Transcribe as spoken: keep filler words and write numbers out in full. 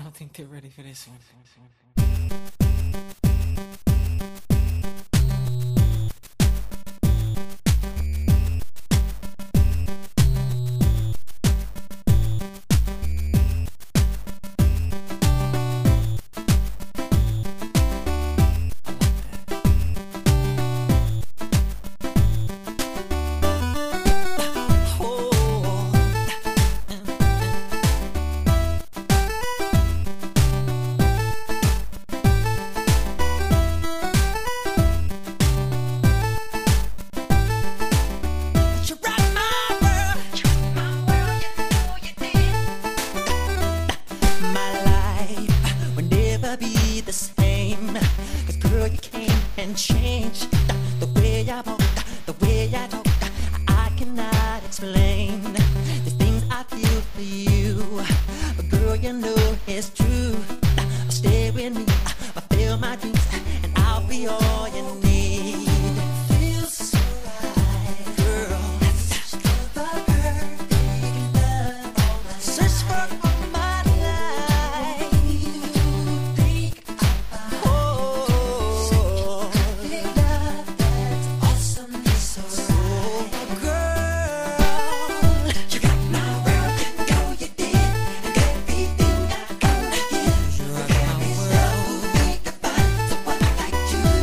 don't think they're ready for this one. Be the same, 'cause girl, you can't change the way I walk, the way I talk. I cannot explain the things I feel for you, but girl, you know it's true.